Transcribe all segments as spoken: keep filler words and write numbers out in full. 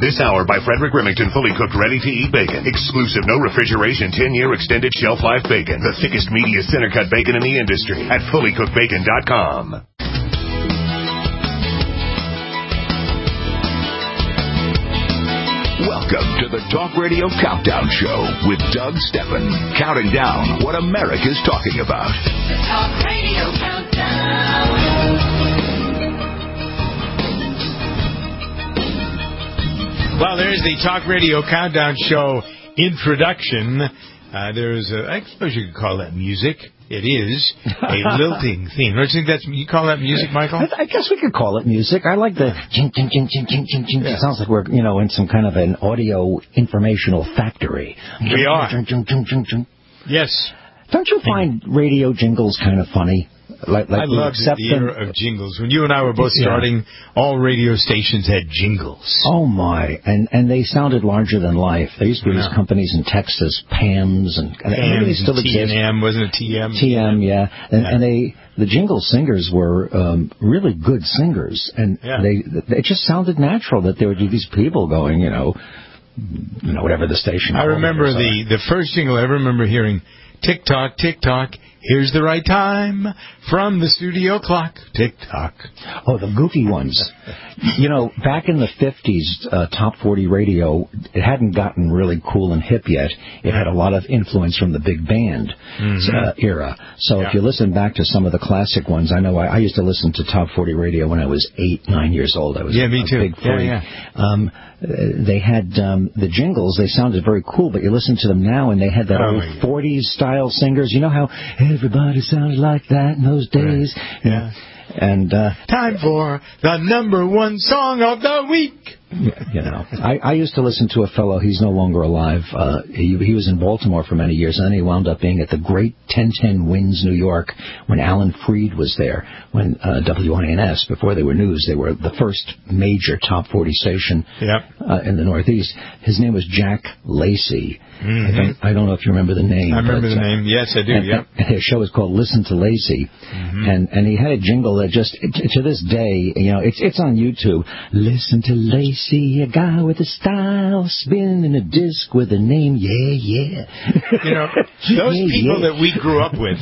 This hour by Frederick Remington, fully cooked, ready-to-eat bacon. Exclusive, no refrigeration, ten-year extended shelf life bacon. The thickest, meatiest, center-cut bacon in the industry at fully cooked bacon dot com. Welcome to the Talk Radio Countdown Show with Doug Steppen, counting down what America's talking about. The Talk Radio Countdown. Well, there's the Talk Radio Countdown Show introduction. Uh, there's a, I suppose you could call that music. It is a lilting theme. Don't you think that's, you call that music, Michael? I, I guess we could call it music. I like the ching, ching, ching, ching, ching, ching, ching. Yeah. It sounds like we're, you know, in some kind of an audio informational factory. We are. Ching, ching, ching, ching, ching. Yes. Don't you find radio jingles kind of funny? Like, like I love the era of jingles. When you and I were both starting, yeah. all radio stations had jingles. Oh, my. And and they sounded larger than life. There used to be yeah. these companies in Texas, P A Ms, and, and Pams they still and exist. T and M, wasn't it T M? T M, yeah. And, yeah. and they the jingle singers were um, really good singers. And yeah. they it just sounded natural that there would be these people going, you know, you know, whatever the station. I remember the, the first jingle I ever remember hearing, tick-tock, tick-tock, here's the right time from the studio clock. Tick-tock. Oh, the goofy ones. You know, back in the fifties, uh, Top forty radio, it hadn't gotten really cool and hip yet. It had a lot of influence from the big band mm-hmm. uh, era. So yeah. if you listen back to some of the classic ones, I know I, I used to listen to Top forty radio when I was eight, nine years old. I was yeah, a, me a too. big forty. Yeah, yeah. Um, they had um, the jingles. They sounded very cool, but you listen to them now, and they had that oh, old forties style singers. You know how everybody sounded like that in those days? Right. Yeah. And uh, time for the number one song of the week. You know, I, I used to listen to a fellow. He's no longer alive. Uh, he, he was in Baltimore for many years, and then he wound up being at the great ten ten Winds, New York, when Alan Freed was there. When uh, W I N S, before they were news, they were the first major top forty station yep. uh, in the Northeast. His name was Jack Lacey. Mm-hmm. I, don't, I don't know if you remember the name. I remember but, the name. Yes, I do. And, yep. and his show was called Listen to Lacey, mm-hmm. and and he had a jingle that just to this day, you know, it's it's on YouTube. Listen to Lacey, a guy with a style, spinning a disc with a name. Yeah, yeah. You know, those yeah, people yeah. that we grew up with,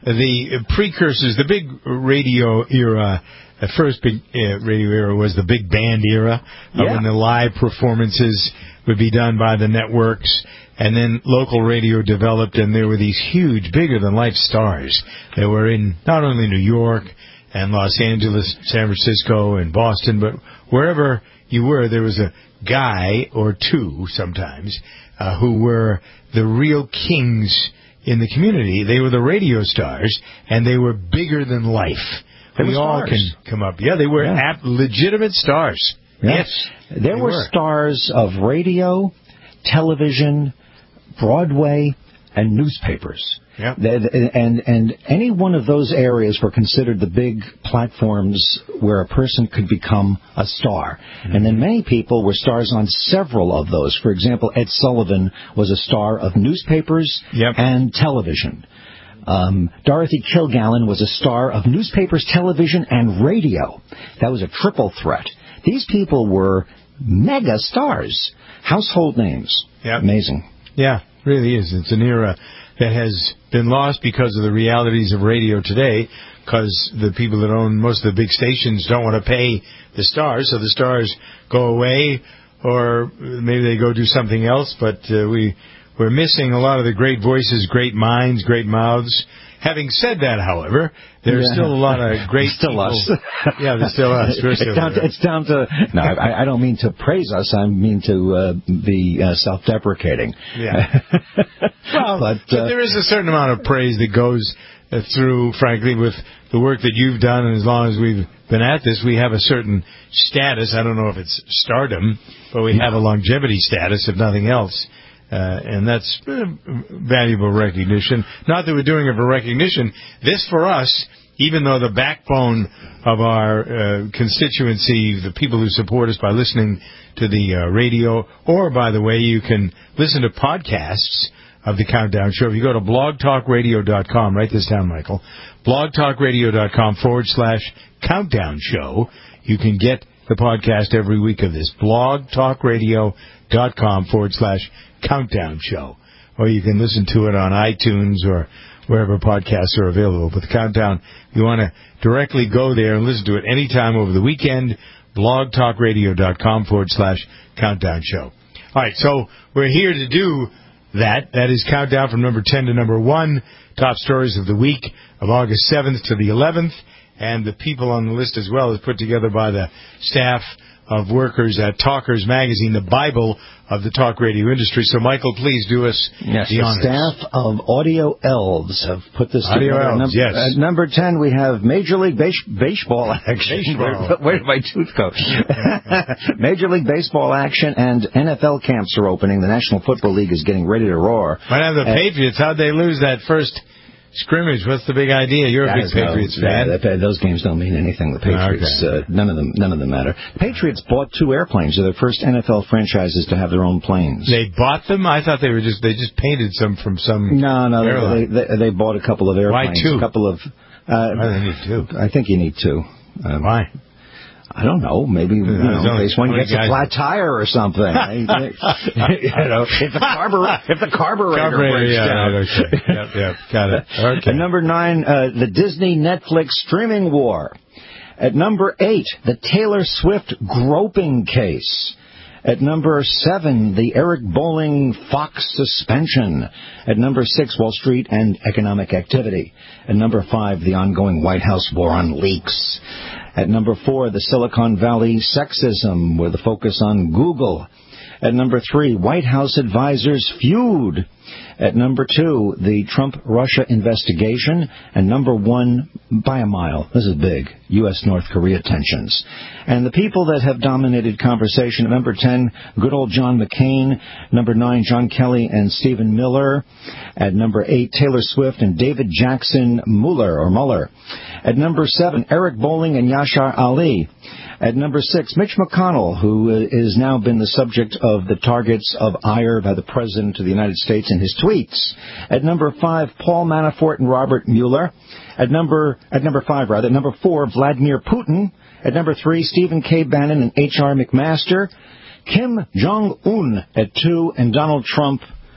the precursors, the big radio era. The first big uh, radio era was the big band era, uh, yeah. when the live performances would be done by the networks. And then local radio developed, and there were these huge, bigger-than-life stars that were in not only New York and Los Angeles, San Francisco, and Boston, but wherever you were, there was a guy or two sometimes uh, who were the real kings in the community. They were the radio stars, and they were bigger than life. They we were all stars. can come up. Yeah, they were yeah. ap- legitimate stars. Yes. yes there were, were stars of radio, television, Broadway, and newspapers. Yep. And and any one of those areas were considered the big platforms where a person could become a star. Mm-hmm. And then many people were stars on several of those. For example, Ed Sullivan was a star of newspapers yep. and television. Um, Dorothy Kilgallen was a star of newspapers, television, and radio. That was a triple threat. These people were mega stars, household names. Yep. Amazing. Yeah, it really is. It's an era that has been lost because of the realities of radio today, because the people that own most of the big stations don't want to pay the stars, so the stars go away, or maybe they go do something else, but uh, we... We're missing a lot of the great voices, great minds, great mouths. Having said that, however, there's yeah. still a lot of great still people. Us. Yeah, there's still us. We're still it's, down to, it's down to... No, I, I don't mean to praise us. I mean to uh, be uh, self-deprecating. Yeah. well, but, uh, but there is a certain amount of praise that goes uh, through, frankly, with the work that you've done. And as long as we've been at this, we have a certain status. I don't know if it's stardom, but we have a longevity status, if nothing else. Uh, and that's uh, valuable recognition. Not that we're doing it for recognition. This, for us, even though the backbone of our uh, constituency, the people who support us by listening to the uh, radio, or, by the way, you can listen to podcasts of the Countdown Show. If you go to blog talk radio dot com, write this down, Michael, blog talk radio dot com forward slash Countdown Show, you can get the podcast every week of this. blogtalkradio.com forward slash countdown show. Or you can listen to it on iTunes or wherever podcasts are available. But the Countdown, you want to directly go there and listen to it anytime over the weekend. blogtalkradio.com forward slash countdown show. All right, so we're here to do that. That is Countdown from number ten to number one. Top stories of the week of August seventh to the eleventh. And the people on the list as well is put together by the staff of workers at Talkers Magazine, the Bible of the talk radio industry. So, Michael, please do us yes, the honors. The staff of Audio Elves have put this Audio together. Elves, Num- yes. At number ten, we have Major League Base- Baseball action. Baseball. Where, where did my tooth go? Major League Baseball action and N F L camps are opening. The National Football League is getting ready to roar. Might have the uh, Patriots. How'd they lose that first scrimmage? What's the big idea? You're a big Patriots no, fan. Yeah, those games don't mean anything. The Patriots, okay. uh, none of them, none of them matter. The Patriots bought two airplanes. They're the first N F L franchises to have their own planes. They bought them? I thought they were just they just painted some from some. No, no, airline. They, they they bought a couple of airplanes. Why two? A couple of. Uh, Why do they need two? I think you need two. Um, Why? I don't know. Maybe you know, in case one gets a flat tire or something. you know, if the carburetor if the carburetor, carburetor breaks yeah, down. Okay. Yep, yep, got it. Okay. At number nine, uh, the Disney Netflix streaming war. At number eight, the Taylor Swift groping case. At number seven, the Eric Bolling Fox suspension. At number six, Wall Street and economic activity. At number five, the ongoing White House war on leaks. At number four, the Silicon Valley sexism, with a focus on Google. At number three, White House advisors feud. At number two, the Trump-Russia investigation. And number one, by a mile, this is big, U S North Korea tensions. And the people that have dominated conversation, at number ten, good old John McCain. Number nine, John Kelly and Stephen Miller. At number eight, Taylor Swift and David Jackson Mueller, or Mueller. At number seven, Eric Bolling and Yashar Ali. At number six, Mitch McConnell, who has now been the subject of the targets of ire by the President of the United States in his tweets. At number five, Paul Manafort and Robert Mueller. At number at number five, rather. At number four, Vladimir Putin. At number three, Stephen K. Bannon and H R. McMaster. Kim Jong-un at two, and Donald Trump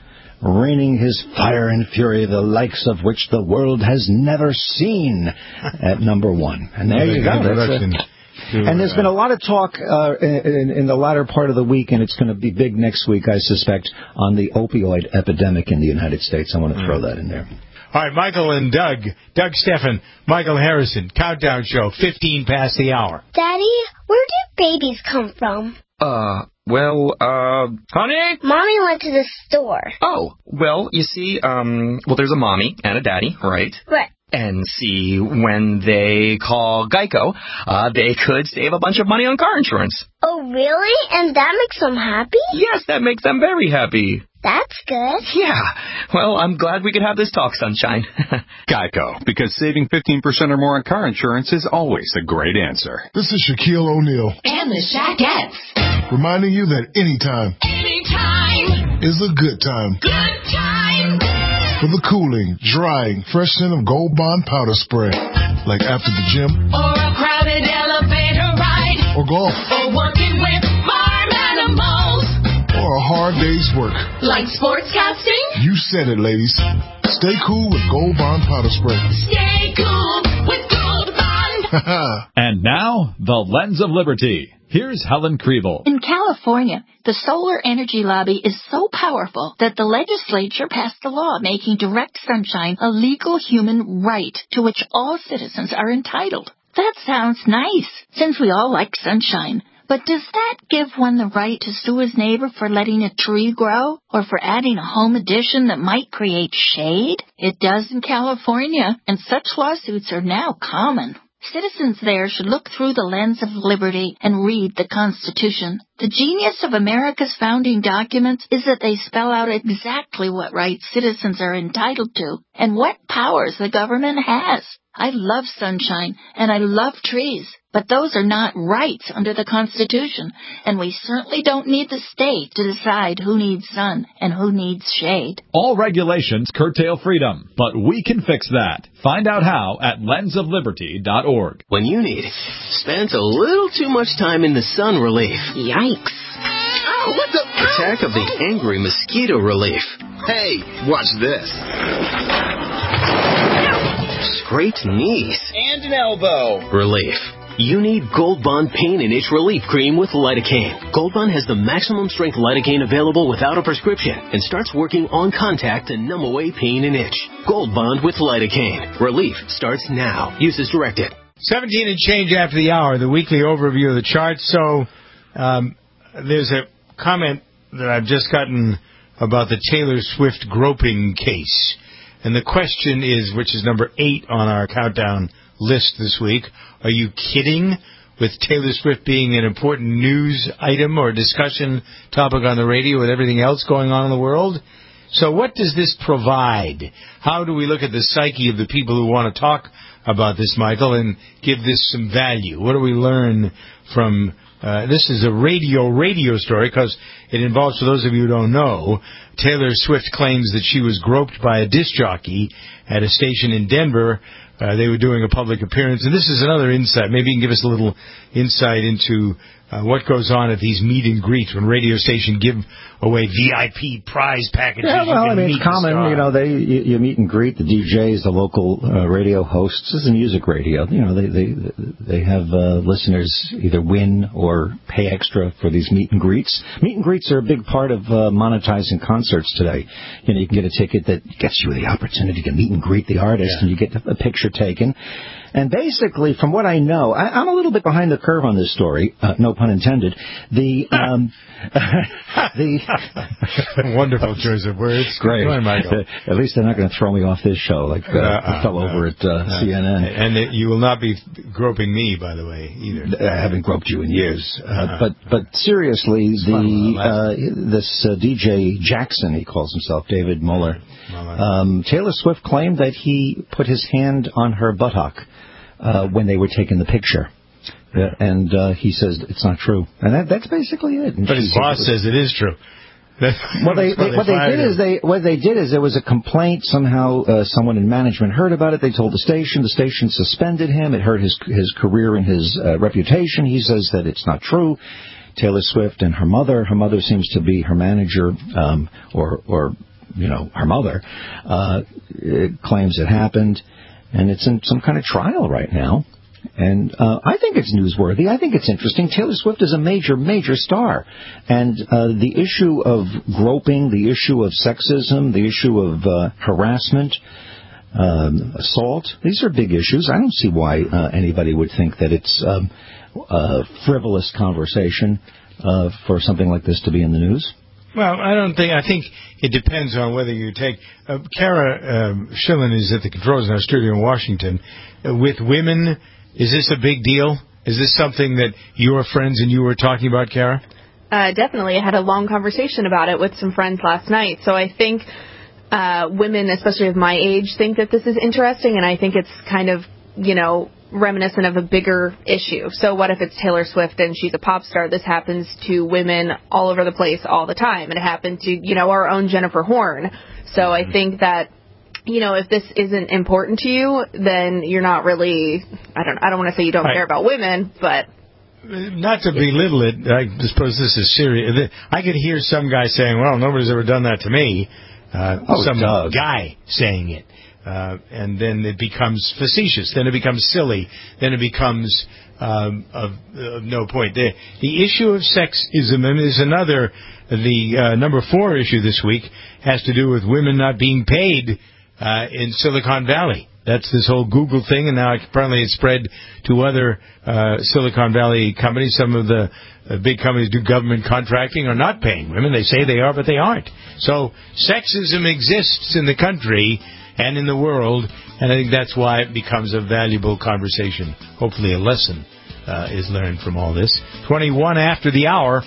raining his fire and fury, the likes of which the world has never seen, at number one. And there you go. That's a, and there's been a lot of talk uh, in, in the latter part of the week, and it's going to be big next week, I suspect, on the opioid epidemic in the United States. I want to throw that in there. All right, Michael and Doug, Doug Steffen, Michael Harrison, Countdown Show, fifteen past the hour. Daddy, where do babies come from? Uh, well, uh, honey? Mommy went to the store. Oh, well, you see, um, well, there's a mommy and a daddy, right? Right. And see, when they call Geico, uh, they could save a bunch of money on car insurance. Oh, really? And that makes them happy? Yes, that makes them very happy. That's good. Yeah. Well, I'm glad we could have this talk, Sunshine. Geico, because saving fifteen percent or more on car insurance is always a great answer. This is Shaquille O'Neal. And the Shaquettes. Reminding you that anytime. Anytime. Is a good time. Good time. For the cooling, drying, fresh scent of Gold Bond powder spray. Like after the gym. Or a crowded elevator ride. Or golf. Or working with farm animals. Or a hard day's work. Like sportscasting? You said it, ladies. Stay cool with Gold Bond powder spray. Stay cool with Gold Bond. And now, the Lens of Liberty. Here's Helen Kriebel. In California, the solar energy lobby is so powerful that the legislature passed a law making direct sunshine a legal human right to which all citizens are entitled. That sounds nice, since we all like sunshine. But does that give one the right to sue his neighbor for letting a tree grow, or for adding a home addition that might create shade? It does in California, and such lawsuits are now common. Citizens there should look through the lens of liberty and read the Constitution. The genius of America's founding documents is that they spell out exactly what rights citizens are entitled to, and what powers the government has. I love sunshine, and I love trees, but those are not rights under the Constitution, and we certainly don't need the state to decide who needs sun and who needs shade. All regulations curtail freedom, but we can fix that. Find out how at lens of liberty dot org. When you need spent a little too much time in the sun relief. Yikes. Oh, what the? Attack of the angry mosquito relief. Hey, watch this. Scraped knees. And an elbow. Relief. You need Gold Bond Pain and Itch Relief Cream with lidocaine. Gold Bond has the maximum strength lidocaine available without a prescription and starts working on contact to numb away pain and itch. Gold Bond with lidocaine. Relief starts now. Use as directed. seventeen and change after the hour, the weekly overview of the charts. So um, there's a comment that I've just gotten about the Taylor Swift groping case. And the question is, which is number eight on our countdown list this week, are you kidding with Taylor Swift being an important news item or discussion topic on the radio with everything else going on in the world? So what does this provide? How do we look at the psyche of the people who want to talk about this, Michael, and give this some value? What do we learn from... Uh, this is a radio, radio story because it involves, for those of you who don't know, Taylor Swift claims that she was groped by a disc jockey at a station in Denver. Uh, they were doing a public appearance. And this is another insight. Maybe you can give us a little insight into uh, what goes on at these meet and greets when radio stations give away V I P prize packages. Yeah, well, I mean, it's common. You know, they you, you meet and greet the D Js, the local uh, radio hosts. This is music radio. You know, they they they have uh, listeners either win or pay extra for these meet and greets. Meet and greets are a big part of uh, monetizing concerts today. You know, you can get a ticket that gets you the opportunity to meet and greet the artist, yeah. and you get a picture taken. And basically, from what I know, I, I'm a little bit behind the curve on this story, uh, no pun intended. The um, the wonderful choice of words. Great. Go on, Michael. At least they're not going to throw me off this show like uh, uh, the fellow uh, over at uh, uh, C N N. And it, you will not be groping me, by the way, either. I haven't groped you in years. Uh, uh-huh. But but seriously, the uh, this uh, D J Jackson, he calls himself, David Muller. Um, Taylor Swift claimed that he put his hand on her buttock uh, when they were taking the picture. Uh, and uh, he says it's not true. And that, that's basically it. And but his boss says it is true. Well, they, they, what they did him. is they what they did is there was a complaint. Somehow, uh, someone in management heard about it. They told the station. The station suspended him. It hurt his his career and his uh, reputation. He says that it's not true. Taylor Swift and her mother. Her mother seems to be her manager, um, or or you know her mother uh, claims it happened, and it's in some kind of trial right now. And uh, I think it's newsworthy. I think it's interesting. Taylor Swift is a major, major star. And uh, the issue of groping, the issue of sexism, the issue of uh, harassment, um, assault, these are big issues. I don't see why uh, anybody would think that it's um, a frivolous conversation uh, for something like this to be in the news. Well, I don't think, I think it depends on whether you take, uh, Kara uh, Schillen is at the controls in our studio in Washington. Uh, with women, is this a big deal? Is this something that your friends and you were talking about, Kara? Uh, definitely. I had a long conversation about it with some friends last night. So I think uh, women, especially of my age, think that this is interesting, and I think it's kind of, you know, reminiscent of a bigger issue. So what if it's Taylor Swift and she's a pop star? This happens to women all over the place all the time. And it happened to, you know, our own Jennifer Horn. So mm-hmm. I think that, you know, if this isn't important to you, then you're not really, I don't I don't want to say you don't right. care about women, but... Not to belittle it, I suppose this is serious. I could hear some guy saying, well, nobody's ever done that to me. Uh, oh, some Doug. guy saying it. Uh, and then it becomes facetious. Then it becomes silly. Then it becomes um, of, of no point. The, the issue of sexism is another. The uh, number four issue this week has to do with women not being paid uh, in Silicon Valley. That's this whole Google thing, and now apparently it's spread to other uh, Silicon Valley companies. Some of the uh, big companies do government contracting are not paying women. They say they are, but they aren't. So sexism exists in the country and in the world, and I think that's why it becomes a valuable conversation. Hopefully a lesson uh, is learned from all this. twenty-one after the hour.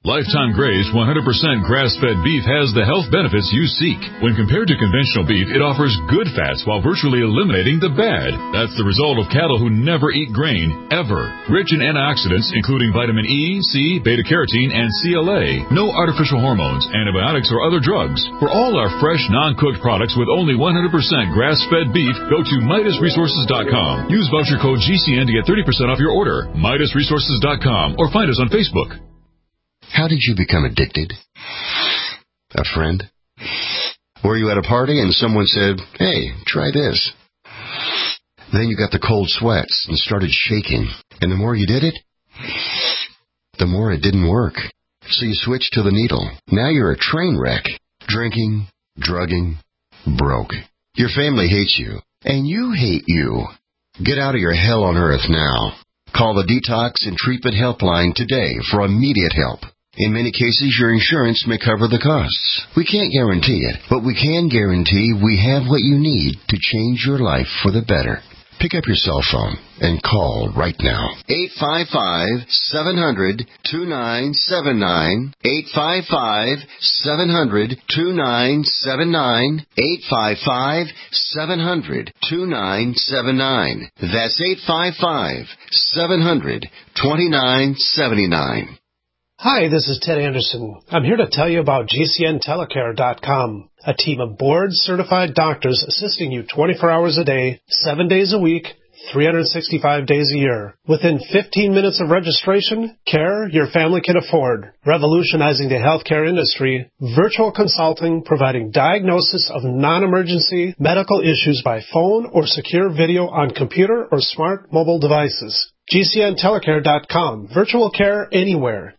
Lifetime Graze one hundred percent grass-fed beef has the health benefits you seek. When compared to conventional beef, it offers good fats while virtually eliminating the bad. That's the result of cattle who never eat grain, ever. Rich in antioxidants, including vitamin E, C, beta-carotene, and C L A. No artificial hormones, antibiotics, or other drugs. For all our fresh, non-cooked products with only one hundred percent grass-fed beef, go to Midas Resources dot com. Use voucher code G C N to get thirty percent off your order. Midas Resources dot com or find us on Facebook. How did you become addicted? A friend? Were you at a party and someone said, hey, try this? Then you got the cold sweats and started shaking. And the more you did it, the more it didn't work. So you switched to the needle. Now you're a train wreck. Drinking, drugging, broke. Your family hates you. And you hate you. Get out of your hell on earth now. Call the Detox and Treatment Helpline today for immediate help. In many cases, your insurance may cover the costs. We can't guarantee it, but we can guarantee we have what you need to change your life for the better. Pick up your cell phone and call right now. eight five five, seven hundred, two nine seven nine. eight five five, seven hundred, two nine seven nine. eight five five, seven hundred, two nine seven nine. That's eight five five, seven hundred, two nine seven nine. Hi, this is Ted Anderson. I'm here to tell you about G C N telecare dot com, a team of board-certified doctors assisting you twenty-four hours a day, seven days a week, three hundred sixty-five days a year. Within fifteen minutes of registration, care your family can afford. Revolutionizing the healthcare industry, virtual consulting providing diagnosis of non-emergency medical issues by phone or secure video on computer or smart mobile devices. G C N telecare dot com, virtual care anywhere.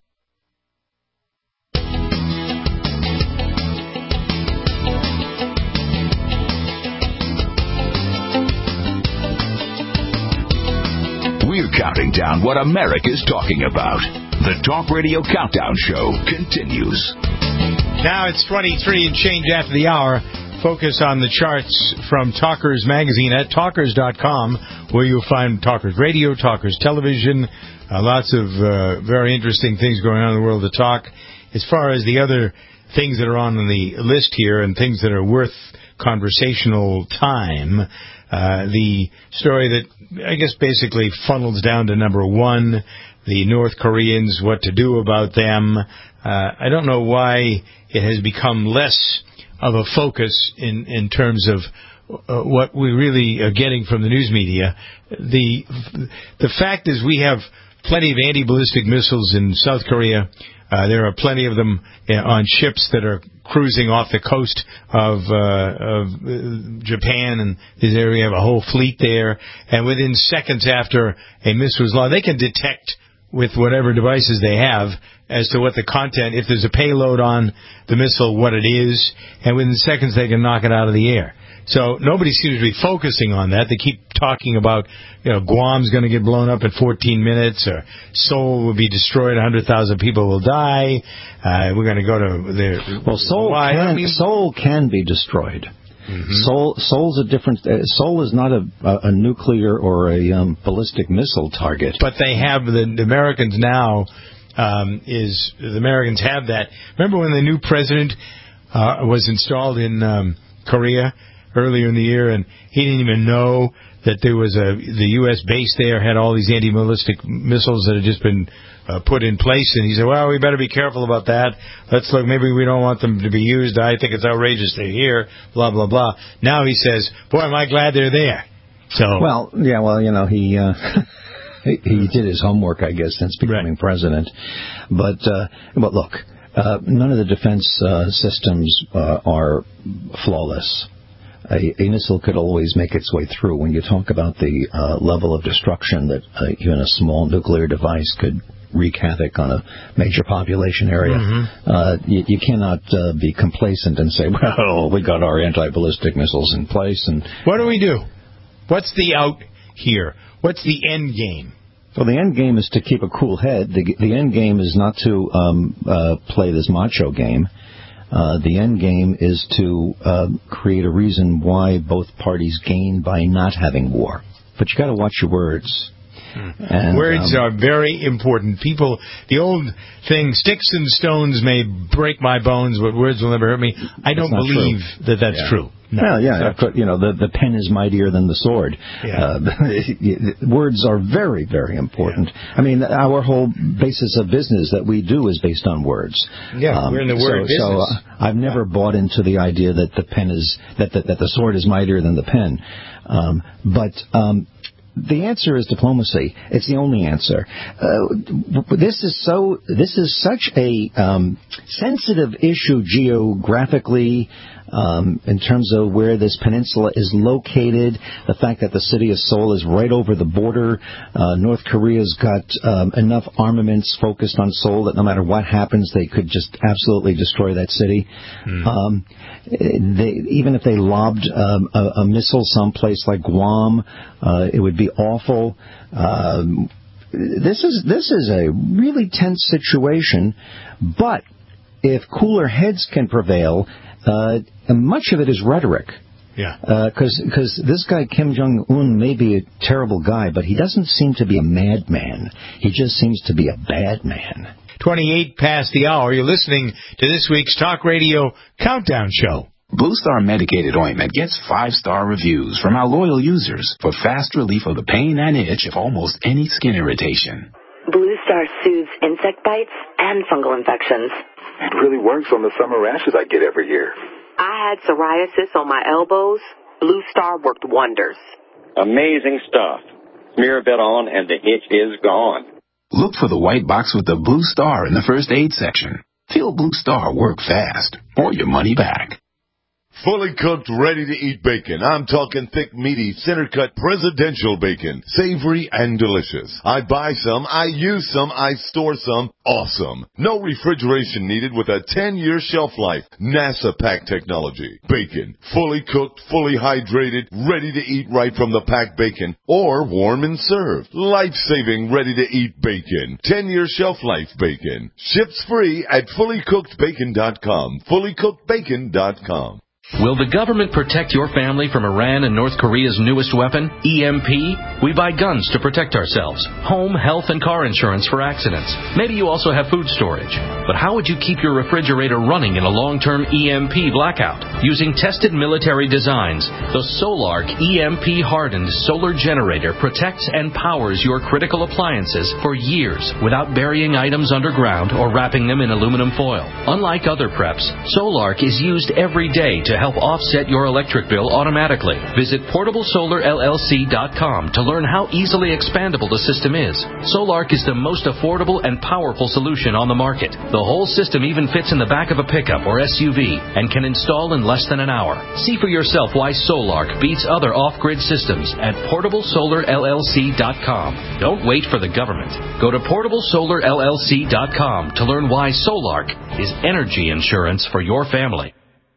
We're counting down what America's talking about. The Talk Radio Countdown Show continues. Now it's twenty-three and change after the hour. Focus on the charts from Talkers Magazine at talkers dot com, where you'll find Talkers Radio, Talkers Television, uh, lots of uh, very interesting things going on in the world of talk. As far as the other things that are on the list here and things that are worth conversational time, Uh, the story that I guess basically funnels down to number one, the North Koreans, what to do about them. Uh, I don't know why it has become less of a focus in, in terms of uh, what we really are getting from the news media. The, the fact is we have plenty of anti-ballistic missiles in South Korea. Uh, there are plenty of them uh, on ships that are cruising off the coast of, uh, of uh, Japan and this area. Have a whole fleet there. And within seconds after a missile is launched, they can detect with whatever devices they have as to what the content, if there's a payload on the missile, what it is. And within seconds they can knock it out of the air. So nobody seems to be focusing on that. They keep talking about, you know, Guam's going to get blown up in fourteen minutes, or Seoul will be destroyed, one hundred thousand people will die. Uh, we're going to go to the... Well, Seoul, why? can, I mean, Seoul can be destroyed. Mm-hmm. Seoul, Seoul's a different... Uh, Seoul is not a, a, a nuclear or a um, ballistic missile target. But they have... The, the Americans now... Um, is the Americans have that. Remember when the new president uh, was installed in um, Korea earlier in the year, and he didn't even know that there was a the U S base there had all these anti-ballistic missiles that had just been uh, put in place, and he said, well, we better be careful about that. Let's look, maybe we don't want them to be used. I think it's outrageous they're here, blah, blah, blah. Now he says, boy, am I glad they're there. So Well, yeah, well, you know, he... Uh He, he did his homework, I guess, since becoming right. president. But, uh, but look, uh, none of the defense uh, systems uh, are flawless. A, a missile could always make its way through. When you talk about the uh, level of destruction that uh, even a small nuclear device could wreak havoc on a major population area, mm-hmm. uh, you, you cannot uh, be complacent and say, well, we got our anti-ballistic missiles in place. And what do we do? What's the out here? What's the end game? Well, the end game is to keep a cool head. The, the end game is not to um, uh, play this macho game. Uh, the end game is to uh, create a reason why both parties gain by not having war. But you got to watch your words. And, words um, are very important. People, the old thing, sticks and stones may break my bones, but words will never hurt me. I don't believe true. that that's yeah. true. No, well, yeah, you know, the, the pen is mightier than the sword. Yeah. Uh, words are very, very important. Yeah. I mean, our whole basis of business that we do is based on words. Yeah, um, we're in the word so, business. So uh, I've never yeah. bought into the idea that the pen is that that, that the sword is mightier than the pen. Um, but um, the answer is diplomacy. It's the only answer. Uh, this is so. This is such a um, sensitive issue geographically. Um, in terms of where this peninsula is located, the fact that the city of Seoul is right over the border. Uh, North Korea's got um, enough armaments focused on Seoul that no matter what happens, they could just absolutely destroy that city. Mm. Um, they, even if they lobbed um, a, a missile someplace like Guam, uh, it would be awful. Um, this is this is a really tense situation, but if cooler heads can prevail, uh, much of it is rhetoric. Yeah. Because uh, because this guy Kim Jong-un may be a terrible guy, but he doesn't seem to be a madman. He just seems to be a bad man. twenty-eight past the hour. You're listening to this week's Talk Radio Countdown Show. Blue Star Medicated Ointment gets five-star reviews from our loyal users for fast relief of the pain and itch of almost any skin irritation. Blue Star soothes insect bites and fungal infections. It really works on the summer rashes I get every year. I had psoriasis on my elbows. Blue Star worked wonders. Amazing stuff. Smear a bit on and the itch is gone. Look for the white box with the Blue Star in the first aid section. Feel Blue Star work fast or your money back. Fully cooked, ready-to-eat bacon. I'm talking thick, meaty, center-cut presidential bacon. Savory and delicious. I buy some, I use some, I store some. Awesome. No refrigeration needed with a ten-year shelf life. NASA pack technology. Bacon. Fully cooked, fully hydrated, ready to eat right from the packed bacon. Or warm and served. Life-saving, ready-to-eat bacon. ten-year shelf life bacon. Ships free at fully cooked bacon dot com. fully cooked bacon dot com. Will the government protect your family from Iran and North Korea's newest weapon, E M P? We buy guns to protect ourselves, home, health, and car insurance for accidents. Maybe you also have food storage. But how would you keep your refrigerator running in a long-term E M P blackout? Using tested military designs, the Solark E M P-hardened solar generator protects and powers your critical appliances for years without burying items underground or wrapping them in aluminum foil. Unlike other preps, Solark is used every day to help offset your electric bill automatically. Visit portable solar L L C dot com to learn how easily expandable the system is. Solark is the most affordable and powerful solution on the market. The whole system even fits in the back of a pickup or S U V and can install in less than an hour. See for yourself why Solark beats other off-grid systems at portable solar L L C dot com. Don't wait for the government. Go to portable solar L L C dot com to learn why Solark is energy insurance for your family.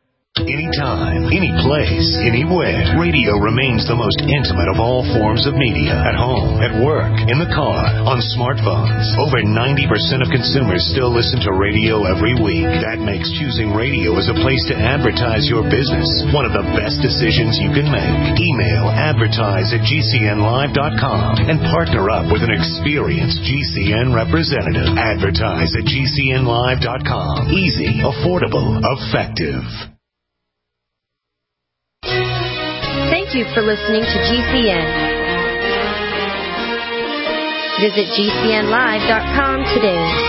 Anytime, any place, anywhere, radio remains the most intimate of all forms of media. At home, at work, in the car, on smartphones. Over ninety percent of consumers still listen to radio every week. That makes choosing radio as a place to advertise your business one of the best decisions you can make. Email advertise at G C N live dot com and partner up with an experienced G C N representative. Advertise at G C N live dot com. Easy, affordable, effective. Thank you for listening to G C N. Visit G C N live dot com today.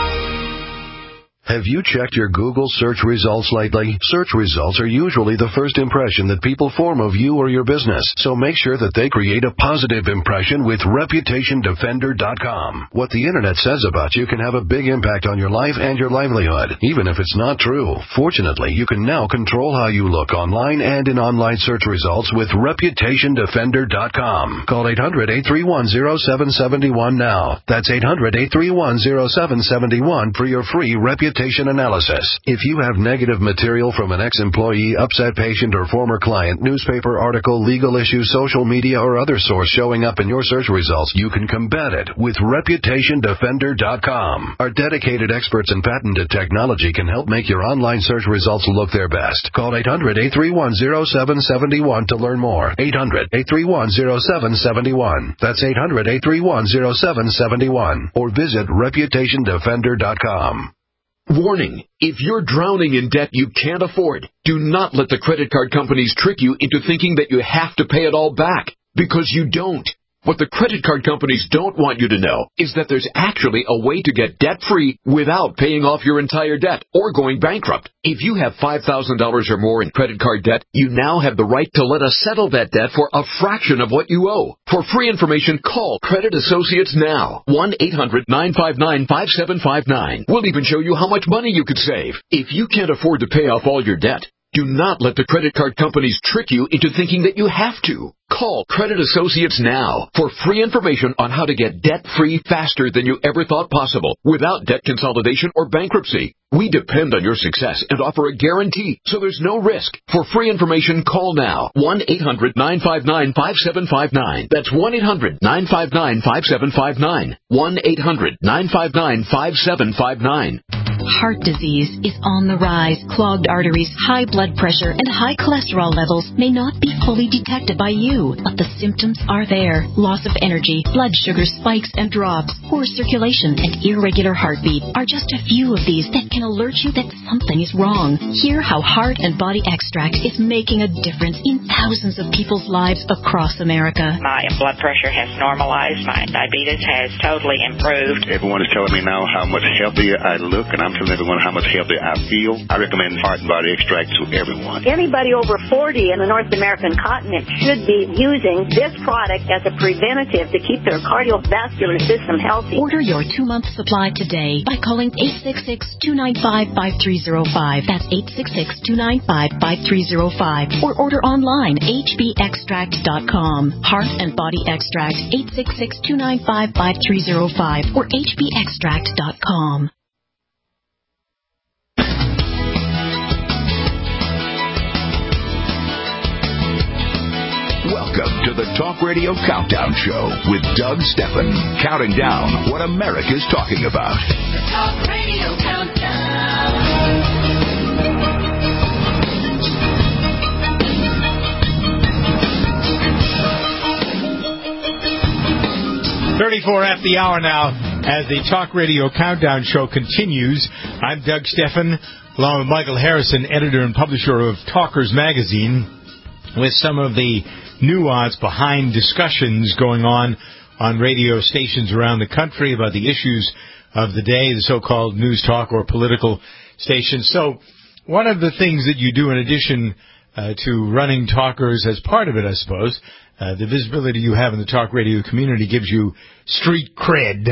Have you checked your Google search results lately? Search results are usually the first impression that people form of you or your business, so make sure that they create a positive impression with reputation defender dot com. What the Internet says about you can have a big impact on your life and your livelihood, even if it's not true. Fortunately, you can now control how you look online and in online search results with reputation defender dot com. Call eight hundred, eight three one, zero seven seven one now. That's eight hundred, eight three one, zero seven seven one for your free Reputation reputation analysis. If you have negative material from an ex-employee, upset patient, or former client, newspaper article, legal issue, social media, or other source showing up in your search results, you can combat it with reputation defender dot com. Our dedicated experts in patented technology can help make your online search results look their best. Call eight hundred, eight three one, zero seven seven one to learn more. eight hundred, eight three one, zero seven seven one. That's eight hundred, eight three one, zero seven seven one. Or visit reputation defender dot com. Warning, if you're drowning in debt you can't afford, do not let the credit card companies trick you into thinking that you have to pay it all back, because you don't. What the credit card companies don't want you to know is that there's actually a way to get debt-free without paying off your entire debt or going bankrupt. If you have five thousand dollars or more in credit card debt, you now have the right to let us settle that debt for a fraction of what you owe. For free information, call Credit Associates now. one eight hundred, nine five nine, five seven five nine. We'll even show you how much money you could save. If you can't afford to pay off all your debt, do not let the credit card companies trick you into thinking that you have to. Call Credit Associates now for free information on how to get debt-free faster than you ever thought possible without debt consolidation or bankruptcy. We depend on your success and offer a guarantee, so there's no risk. For free information, call now. one eight hundred, nine five nine, five seven five nine. That's one eight hundred, nine five nine, five seven five nine. one eight hundred, nine five nine, five seven five nine. Heart disease is on the rise. Clogged arteries, high blood pressure, and high cholesterol levels may not be fully detected by you, but the symptoms are there. Loss of energy, blood sugar spikes and drops, poor circulation, and irregular heartbeat are just a few of these that can alert you that something is wrong. Hear how Heart and Body Extract is making a difference in thousands of people's lives across America. My blood pressure has normalized. My diabetes has totally improved. Everyone is telling me now how much healthier I look, and I'm telling everyone how much healthier I feel. I recommend Heart and Body Extract to everyone. Anybody over forty in the North American continent should be using this product as a preventative to keep their cardiovascular system healthy. Order your two-month supply today by calling eight six six, two nine five, five three zero five. That's eight six six, two nine five, five three zero five. Or order online, h b extract dot com. Heart and Body Extract, eight six six, two nine five, five three zero five or h b extract dot com. Welcome to the Talk Radio Countdown Show with Doug Steffen, counting down what America's talking about. The Talk Radio Countdown. thirty-four after the hour now as the Talk Radio Countdown Show continues. I'm Doug Steffen, along with Michael Harrison, editor and publisher of Talkers Magazine, with some of the nuance behind discussions going on on radio stations around the country about the issues of the day, the so-called news talk or political stations. So one of the things that you do in addition uh, to running Talkers as part of it, I suppose, uh, the visibility you have in the talk radio community gives you street cred,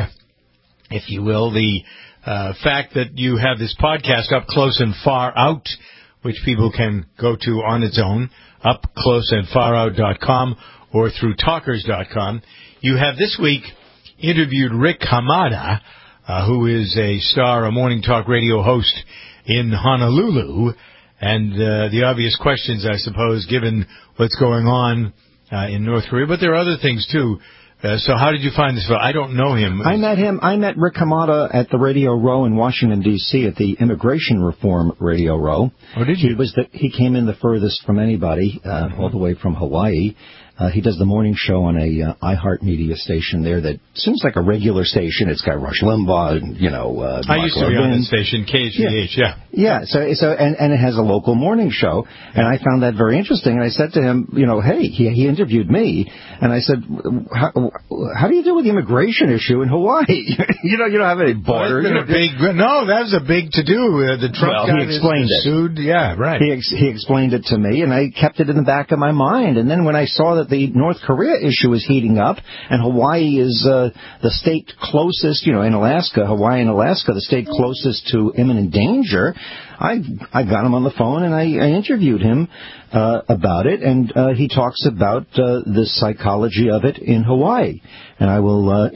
if you will. The uh, fact that you have this podcast, Up Close and Far Out, which people can go to on its own, up close and far out dot com or through talkers dot com. You have this week interviewed Rick Hamada, uh, who is a star, a morning talk radio host in Honolulu. And uh, the obvious questions, I suppose, given what's going on uh, in North Korea. But there are other things, too. Uh, so how did you find this fellow? I don't know him. I met him. I met Rick Hamada at the Radio Row in Washington, D C, at the Immigration Reform Radio Row. Oh, did you? He was the, he came in the furthest from anybody, uh, mm-hmm. all the way from Hawaii. Uh, he does the morning show on a uh, iHeart Media station there that seems like a regular station. It's got Rush Limbaugh, and, you know. Uh, I used to be on that station, K H V H, yeah. Yeah, yeah so, so and, and it has a local morning show, and I found that very interesting. And I said to him, you know, hey, he, he interviewed me, and I said, how, how do you deal with the immigration issue in Hawaii? you know, you don't have any border. Well, big, no, that was a big to-do. Uh, the Trump well, guy he explained it. Sued. Yeah, right. He, ex- he explained it to me, and I kept it in the back of my mind. And then when I saw that the North Korea issue is heating up, and Hawaii is uh, the state closest, you know, in Alaska, Hawaii and Alaska, the state closest to imminent danger, I I got him on the phone and I, I interviewed him uh, about it, and uh, he talks about uh, the psychology of it in Hawaii. And I will, uh, you know,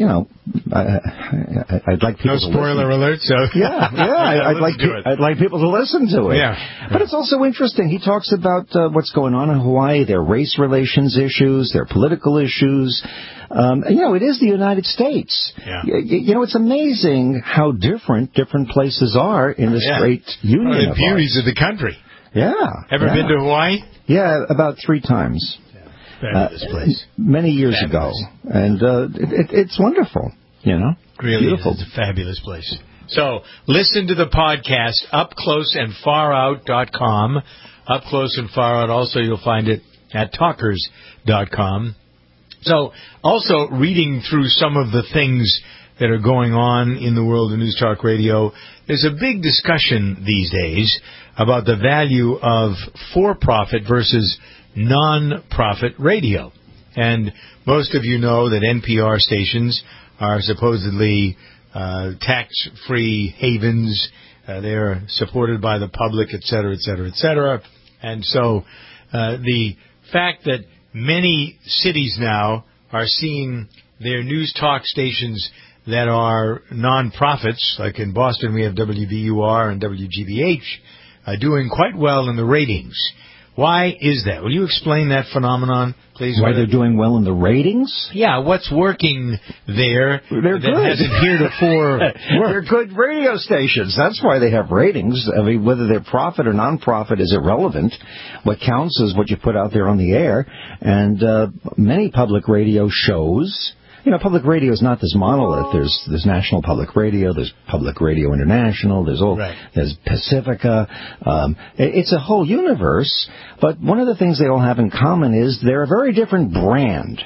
I, I'd like people no to spoiler listen. alert. So yeah, yeah, I, I'd like to I'd like people to listen to it. Yeah, but it's also interesting. He talks about uh, what's going on in Hawaii, their race relations issues, their political issues. Um, you know, it is the United States. Yeah. You, you know, it's amazing how different different places are in this yeah. great union. One of the of beauties ours. of the country. Yeah. Ever yeah. been to Hawaii? Yeah, about three times. Fabulous uh, place. Many years Fabulous. ago. And uh, it, it, it's wonderful, you know. Really Beautiful. is. It's a fabulous place. So, listen to the podcast, up close and far out dot com. Up Close and Far Out. Also, you'll find it at talkers dot com. So, also reading through some of the things that are going on in the world of News Talk Radio, there's a big discussion these days about the value of for-profit versus non-profit radio. And most of you know that N P R stations are supposedly uh, tax-free havens. Uh, they're supported by the public, et cetera, et cetera, et cetera. And so uh, the fact that many cities now are seeing their news talk stations that are non-profits, like in Boston we have W B U R and W G B H, uh, doing quite well in the ratings. Why is that? Will you explain that phenomenon, please? Why they're doing well in the ratings? Yeah, what's working there they're that good. hasn't heretofore They're good radio stations. That's why they have ratings. I mean, whether they're profit or non-profit is irrelevant. What counts is what you put out there on the air. And uh, many public radio shows... You know, public radio is not this monolith. There's there's National Public Radio, there's Public Radio International, there's all, right. there's Pacifica. Um, it's a whole universe. But one of the things they all have in common is they're a very different brand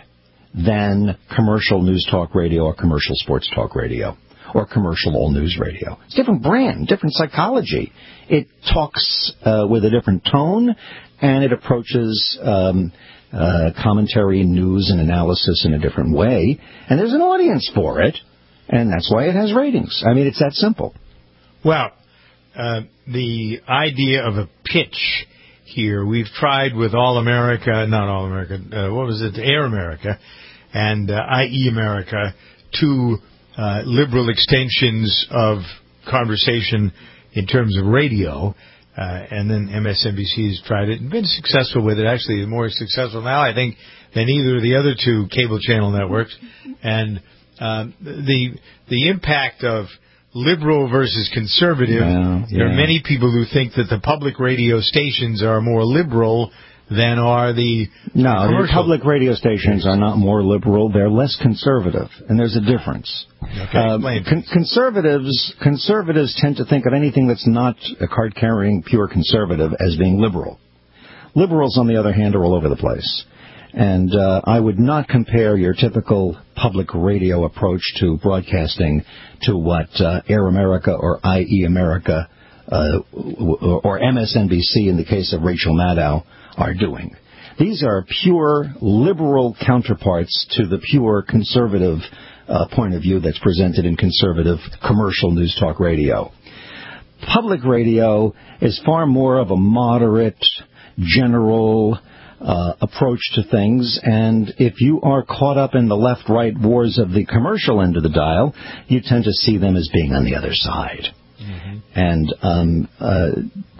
than commercial news talk radio or commercial sports talk radio or commercial all news radio. It's a different brand, different psychology. It talks uh, with a different tone, and it approaches um, uh, commentary, news, and analysis in a different way. And there's an audience for it, and that's why it has ratings. I mean, it's that simple. Well, uh, the idea of a pitch here, we've tried with All America, not All America, uh, what was it, Air America, and uh, I E America, two uh, liberal extensions of conversation in terms of radio, uh, and then M S N B C has tried it and been successful with it. Actually, more successful now, I think, than either of the other two cable channel networks. And um, the the impact of liberal versus conservative, yeah, yeah. there are many people who think that the public radio stations are more liberal than are the No, commercial. the public radio stations are not more liberal. They're less conservative, and there's a difference. Okay, uh, con- conservatives conservatives tend to think of anything that's not a card-carrying pure conservative as being liberal. Liberals, on the other hand, are all over the place. And uh, I would not compare your typical public radio approach to broadcasting to what uh, Air America or I E America uh, or M S N B C in the case of Rachel Maddow are doing. These are pure liberal counterparts to the pure conservative uh, point of view that's presented in conservative commercial news talk radio. Public radio is far more of a moderate, general uh, approach to things, and if you are caught up in the left-right wars of the commercial end of the dial, you tend to see them as being on the other side. Mm-hmm. And um, uh,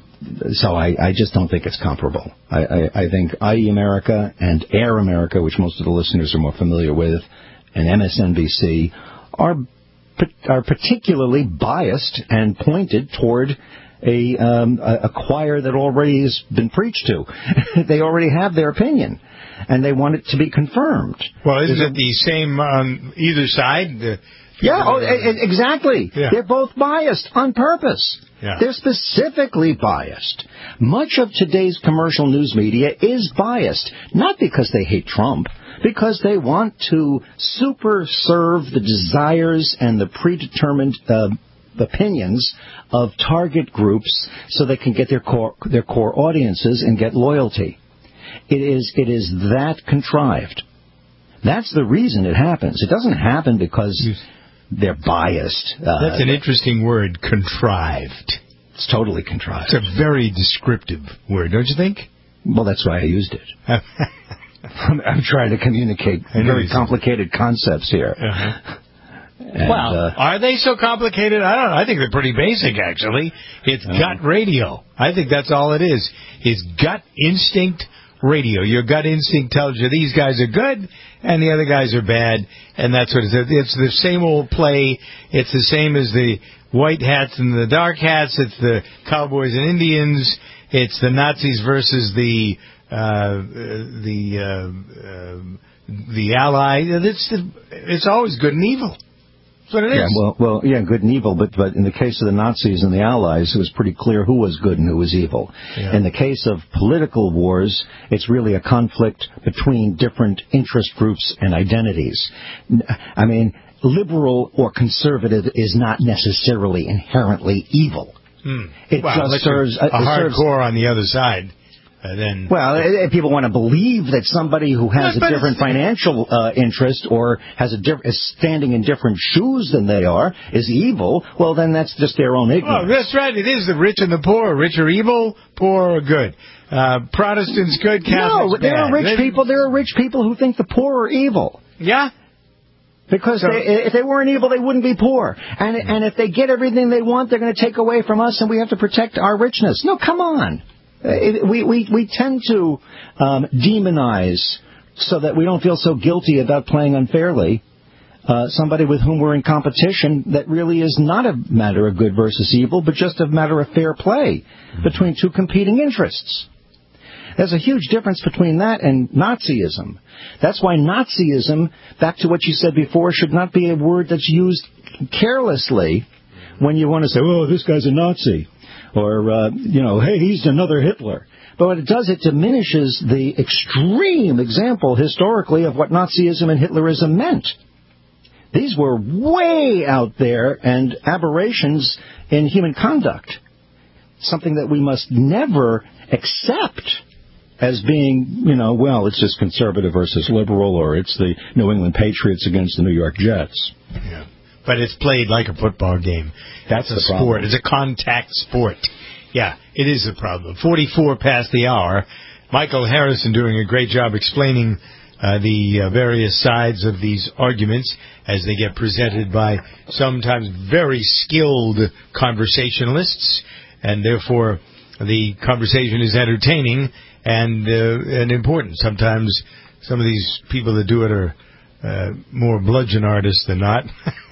so I, I just don't think it's comparable. I, I, I think I E America and Air America, which most of the listeners are more familiar with, and M S N B C are are particularly biased and pointed toward a, um, a, a choir that already has been preached to. They already have their opinion, and they want it to be confirmed. Well, isn't There's it the same on either side? The yeah, oh, exactly. Yeah. They're both biased on purpose. Yeah. They're specifically biased. Much of today's commercial news media is biased, not because they hate Trump, because they want to super serve the desires and the predetermined uh, opinions of target groups so they can get their core, their core audiences and get loyalty. It is it is that contrived. That's the reason it happens. It doesn't happen because they're biased. Uh, That's an interesting word, contrived. It's totally contrived. It's a very descriptive word, don't you think? Well, that's why I used it. I'm, I'm trying to communicate very complicated concepts here. Uh-huh. And, well, uh, are they so complicated? I don't know. I think they're pretty basic, actually. It's uh, gut radio. I think that's all it is. It's gut instinct radio. Your gut instinct tells you these guys are good and the other guys are bad, and that's what it is. It's the same old play. It's the same as the white hats and the dark hats. It's the cowboys and Indians. It's the Nazis versus the uh, the uh, uh, the Allies. It's it's always good and evil. That's what it is. Yeah, well, well, yeah, good and evil, but but in the case of the Nazis and the Allies, it was pretty clear who was good and who was evil. Yeah. In the case of political wars, it's really a conflict between different interest groups and identities. I mean, liberal or conservative is not necessarily inherently evil. Hmm. It well, just serves a, a hardcore serves, on the other side. Uh, then, well, if people want to believe that somebody who has a different financial uh, interest or has a diff- is standing in different shoes than they are is evil, well, then that's just their own ignorance. Oh, that's right. It is the rich and the poor. Rich are evil, poor are good. Uh, Protestants good, Catholics no, there bad. are rich they, people. There are rich people who think the poor are evil. Yeah. Because so, they, if they weren't evil, they wouldn't be poor. And and if they get everything they want, they're going to take away from us, and we have to protect our richness. No, come on. It, we, we, we tend to um, demonize so that we don't feel so guilty about playing unfairly uh, somebody with whom we're in competition that really is not a matter of good versus evil, but just a matter of fair play between two competing interests. There's a huge difference between that and Nazism. That's why Nazism, back to what you said before, should not be a word that's used carelessly when you want to say, oh, this guy's a Nazi. Or, uh, you know, hey, he's another Hitler. But what it does, it diminishes the extreme example historically of what Nazism and Hitlerism meant. These were way out there and aberrations in human conduct. Something that we must never accept as being, you know, well, it's just conservative versus liberal, or it's the New England Patriots against the New York Jets. Yeah. But it's played like a football game. That's That's a sport. problem. It's a contact sport. Yeah, it is a problem. forty-four past the hour. Michael Harrison doing a great job explaining uh, the uh, various sides of these arguments as they get presented by sometimes very skilled conversationalists, and therefore the conversation is entertaining and uh, and important. Sometimes some of these people that do it are Uh, more bludgeon artists than not.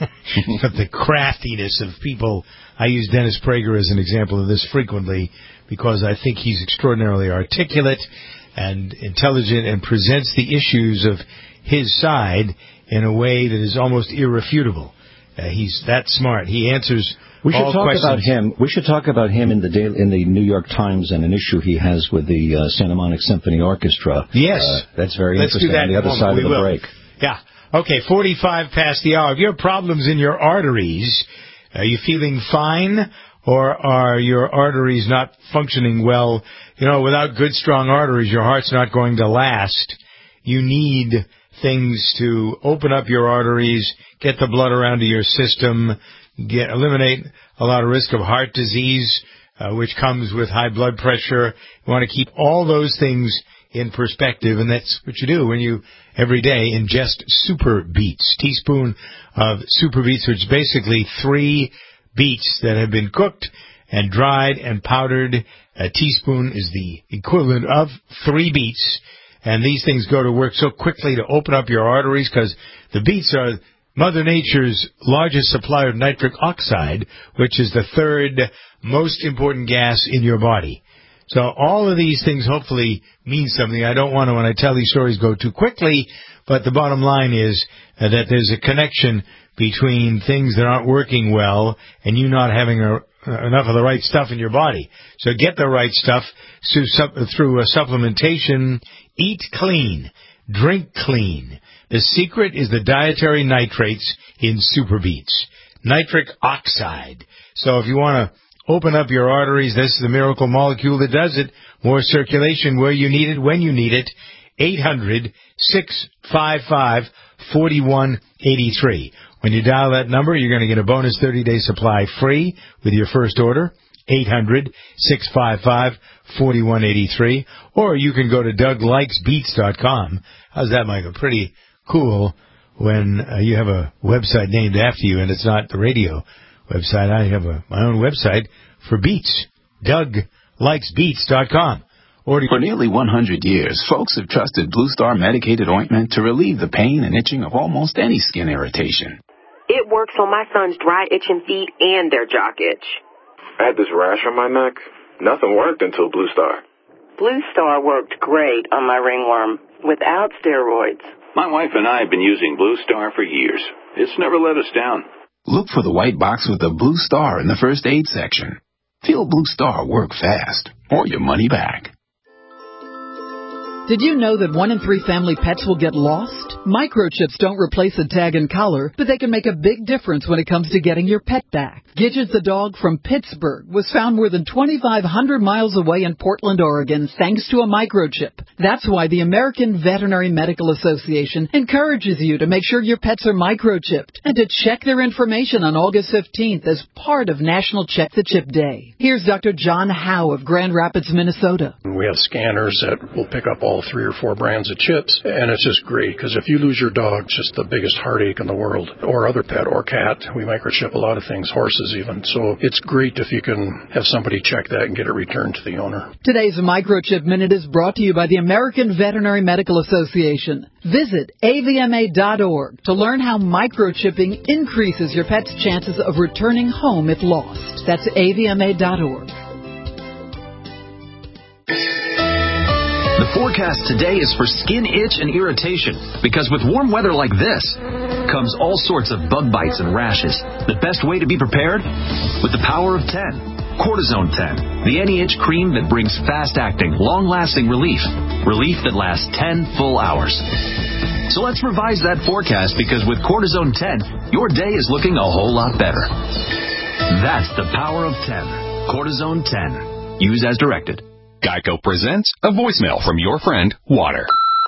But the craftiness of people. I use Dennis Prager as an example of this frequently because I think he's extraordinarily articulate and intelligent and presents the issues of his side in a way that is almost irrefutable. Uh, he's that smart. He answers we should all talk questions. about him. We should talk about him in the daily, in the New York Times and an issue he has with the uh, Santa Monica Symphony Orchestra. Yes. Uh, that's very Let's interesting do that on the other side we of the will. break. Yeah. Okay, forty-five past the hour. If you have problems in your arteries, are you feeling fine, or are your arteries not functioning well? You know, without good, strong arteries, your heart's not going to last. You need things to open up your arteries, get the blood around to your system, get eliminate a lot of risk of heart disease, uh, which comes with high blood pressure. You want to keep all those things in perspective, and that's what you do when you every day ingest Super Beets, teaspoon of Super Beets, which is basically three beets that have been cooked and dried and powdered. A teaspoon is the equivalent of three beets, and these things go to work so quickly to open up your arteries because the beets are Mother Nature's largest supplier of nitric oxide, which is the third most important gas in your body. So all of these things hopefully mean something. I don't want to, when I tell these stories, go too quickly, but the bottom line is uh, that there's a connection between things that aren't working well and you not having a, uh, enough of the right stuff in your body. So get the right stuff through, through a supplementation. Eat clean. Drink clean. The secret is the dietary nitrates in Super Beets. Nitric oxide. So if you want to open up your arteries, this is the miracle molecule that does it. More circulation where you need it, when you need it. eight hundred, six five five, four one eight three. When you dial that number, you're going to get a bonus thirty-day supply free with your first order. eight hundred, six five five, four one eight three. Or you can go to Doug Likes Beets dot com. How's that, Michael? Pretty cool when uh, you have a website named after you and it's not the radio website. I have a, my own website for Beats, Doug Likes Beats dot com. For nearly one hundred years, folks have trusted Blue Star medicated ointment to relieve the pain and itching of almost any skin irritation. It works on my son's dry, itching feet and their jock itch. I had this rash on my neck. Nothing worked until Blue Star. Blue Star worked great on my ringworm without steroids. My wife and I have been using Blue Star for years. It's never let us down. Look for the white box with the Blue Star in the first aid section. Feel Blue Star work fast, or your money back. Did you know that one in three family pets will get lost? Microchips don't replace a tag and collar, but they can make a big difference when it comes to getting your pet back. Gidget the dog from Pittsburgh was found more than twenty-five hundred miles away in Portland, Oregon, thanks to a microchip. That's why the American Veterinary Medical Association encourages you to make sure your pets are microchipped and to check their information on August fifteenth as part of National Check the Chip Day. Here's Doctor John Howe of Grand Rapids, Minnesota. We have scanners that will pick up all three or four brands of chips, and it's just great because if you lose your dog, it's just the biggest heartache in the world, or other pet or cat. We microchip a lot of things, horses even, so it's great if you can have somebody check that and get it returned to the owner. Today's Microchip Minute is brought to you by the American Veterinary Medical Association. Visit A V M A dot org to learn how microchipping increases your pet's chances of returning home if lost. That's A V M A dot org. The forecast today is for skin itch and irritation, because with warm weather like this comes all sorts of bug bites and rashes. The best way to be prepared? With the power of ten. Cortisone ten, the anti-itch cream that brings fast-acting, long-lasting relief. Relief that lasts ten full hours. So let's revise that forecast, because with Cortisone ten, your day is looking a whole lot better. That's the power of ten. Cortisone ten. Use as directed. Geico presents a voicemail from your friend, Water.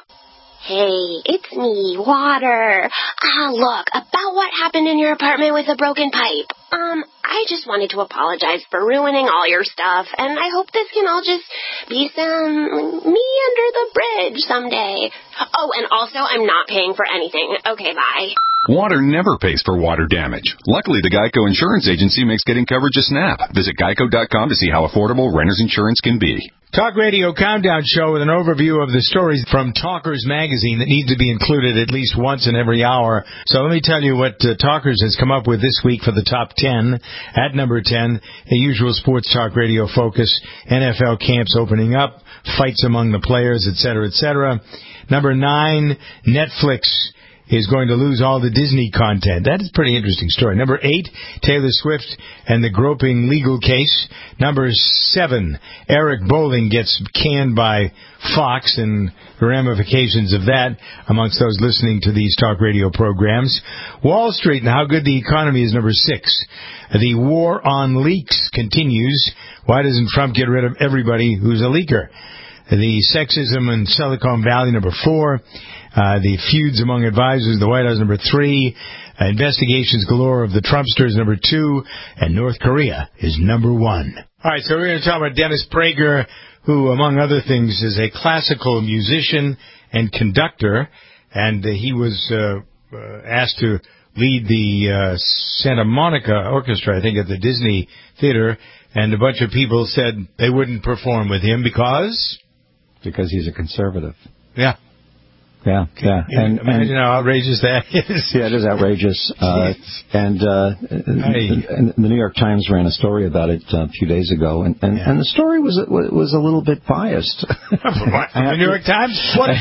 Hey, it's me, Water. Ah, look, about what happened in your apartment with the broken pipe. Um, I just wanted to apologize for ruining all your stuff, and I hope this can all just be some me under the bridge someday. Oh, and also, I'm not paying for anything. Okay, bye. Water never pays for water damage. Luckily, the Geico Insurance Agency makes getting coverage a snap. Visit geico dot com to see how affordable renter's insurance can be. Talk Radio Countdown Show with an overview of the stories from Talkers Magazine that need to be included at least once in every hour. So let me tell you what uh, Talkers has come up with this week for the top ten. At number ten, the usual sports talk radio focus, N F L camps opening up, fights among the players, et cetera, et cetera. Number nine, Netflix is going to lose all the Disney content. That is a pretty interesting story. Number eight, Taylor Swift and the groping legal case. Number seven, Eric Bolling gets canned by Fox and the ramifications of that amongst those listening to these talk radio programs. Wall Street and how good the economy is, number six. The war on leaks continues. Why doesn't Trump get rid of everybody who's a leaker? The sexism in Silicon Valley, number four. Uh, the feuds among advisors in the White House, number three. Uh, investigations galore of the Trumpsters, number two. And North Korea is number one. All right, so we're going to talk about Dennis Prager, who, among other things, is a classical musician and conductor. And uh, he was uh, uh, asked to lead the uh, Santa Monica Orchestra, I think, at the Disney Theater. And a bunch of people said they wouldn't perform with him because... Because he's a conservative. Yeah. Yeah, yeah. And, Imagine and, how outrageous that is. Yeah, it is outrageous. Uh, and uh, the, the New York Times ran a story about it uh, a few days ago, and, and, yeah. and the story was was a little bit biased. What, from the New York Times? What a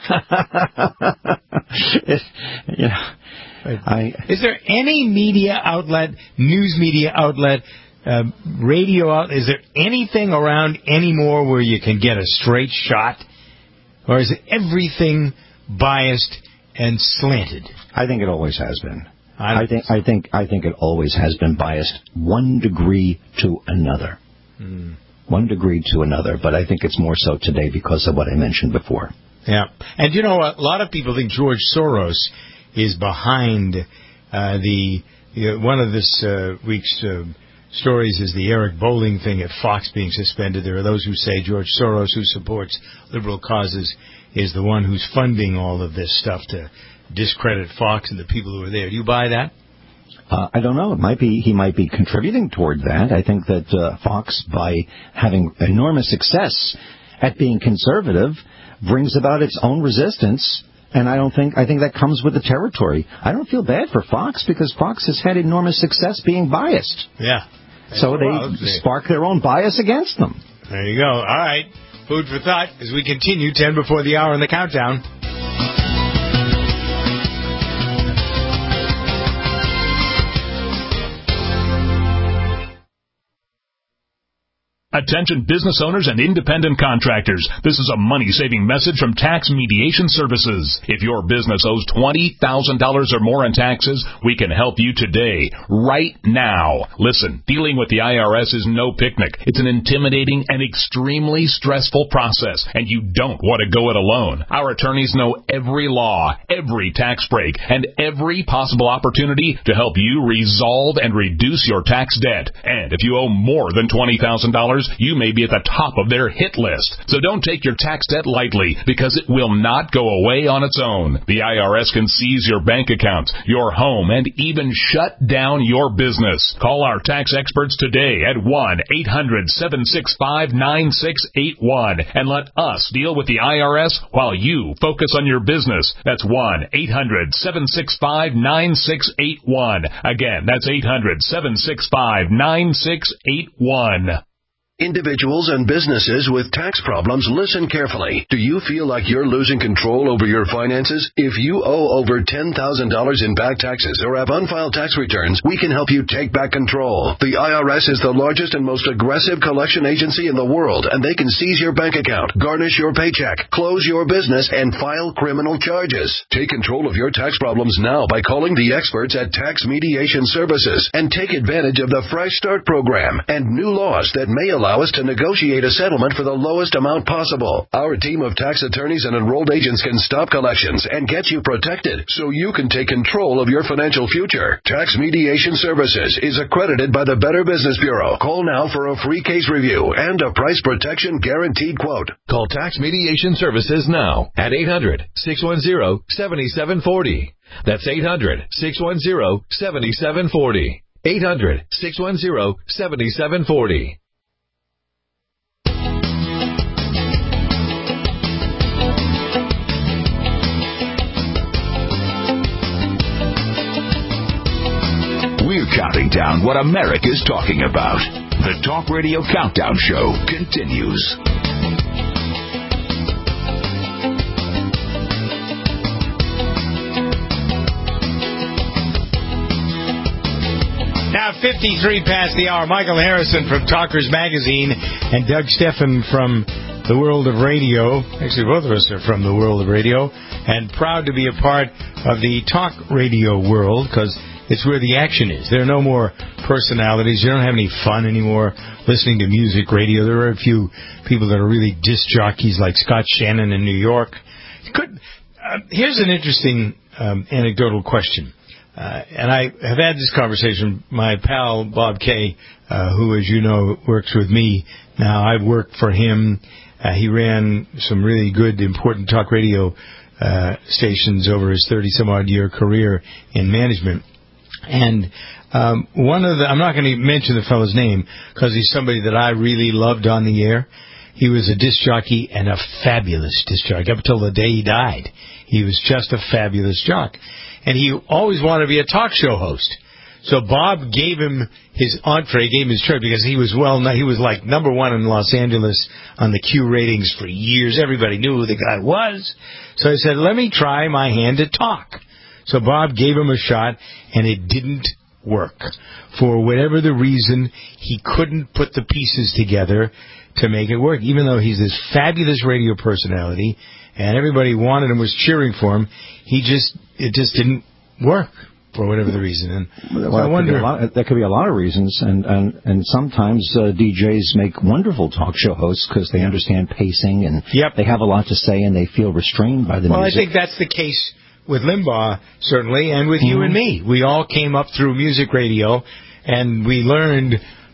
shock! it, you know, I, is there any media outlet, news media outlet, uh, radio outlet, is there anything around anymore where you can get a straight shot? Or is it everything biased and slanted? I think it always has been. I, I think I think I think it always has been biased one degree to another. Mm. One degree to another, but I think it's more so today because of what I mentioned before. Yeah. And you know what? A lot of people think George Soros is behind uh, the you know, one of this uh, week's uh, stories is the Eric Bolling thing at Fox being suspended. There are those who say George Soros, who supports liberal causes, is the one who's funding all of this stuff to discredit Fox and the people who are there. Do you buy that? Uh, I don't know. It might be he might be contributing toward that. I think that uh, Fox, by having enormous success at being conservative, brings about its own resistance. And I don't think I think that comes with the territory. I don't feel bad for Fox because Fox has had enormous success being biased. Yeah. So they well, spark their own bias against them. There you go. All right. Food for thought as we continue ten before the hour in the countdown. Attention business owners and independent contractors. This is a money-saving message from Tax Mediation Services. If your business owes twenty thousand dollars or more in taxes, we can help you today, right now. Listen, dealing with the I R S is no picnic. It's an intimidating and extremely stressful process, and you don't want to go it alone. Our attorneys know every law, every tax break, and every possible opportunity to help you resolve and reduce your tax debt. And if you owe more than twenty thousand dollars, you may be at the top of their hit list. So don't take your tax debt lightly, because it will not go away on its own. The I R S can seize your bank accounts, your home, and even shut down your business. Call our tax experts today at one eight hundred seven six five nine six eight one and let us deal with the I R S while you focus on your business. That's one eight hundred seven six five nine six eight one. Again, that's eight hundred seven six five nine six eight one. Individuals and businesses with tax problems, listen carefully. Do you feel like you're losing control over your finances? If you owe over ten thousand dollars in back taxes or have unfiled tax returns, we can help you take back control. The I R S is the largest and most aggressive collection agency in the world, and they can seize your bank account, garnish your paycheck, close your business, and file criminal charges. Take control of your tax problems now by calling the experts at Tax Mediation Services and take advantage of the Fresh Start program and new laws that may allow us to negotiate a settlement for the lowest amount possible. Our team of tax attorneys and enrolled agents can stop collections and get you protected so you can take control of your financial future. Tax Mediation Services is accredited by the Better Business Bureau. Call now for a free case review and a price protection guaranteed quote. Call Tax Mediation Services now at eight hundred six one zero seven seven four zero. That's eight hundred six one zero seven seven four zero. eight hundred six one zero seven seven four zero. We're counting down what America's talking about. The Talk Radio Countdown Show continues. Now, fifty-three past the hour. Michael Harrison from Talkers Magazine and Doug Steffen from the world of radio. Actually, both of us are from the world of radio, and proud to be a part of the talk radio world because it's where the action is. There are no more personalities. You don't have any fun anymore listening to music radio. There are a few people that are really disc jockeys like Scott Shannon in New York. Could, uh, here's an interesting um, anecdotal question. Uh, and I have had this conversation. My pal, Bob Kay, uh, who, as you know, works with me now. I've worked for him. Uh, he ran some really good, important talk radio uh, stations over his thirty-some-odd-year career in management. And um, one of the, I'm not going to mention the fellow's name because he's somebody that I really loved on the air. He was a disc jockey and a fabulous disc jockey. Up until the day he died, he was just a fabulous jock. And he always wanted to be a talk show host. So Bob gave him his entree, gave him his trip because he was well known. He was like number one in Los Angeles on the Q ratings for years. Everybody knew who the guy was. So I said, let me try my hand at talk. So Bob gave him a shot, and it didn't work. For whatever the reason, he couldn't put the pieces together to make it work. Even though he's this fabulous radio personality, and everybody wanted him, was cheering for him, he just it just didn't work for whatever the reason. And well, so I wonder, could lot, there could be a lot of reasons, and and, and sometimes uh, D Js make wonderful talk show hosts because they understand pacing and yep. they have a lot to say and they feel restrained by the well, music. Well, I think that's the case with Limbaugh, certainly, and with mm-hmm. you and me. We all came up through music radio, and we learned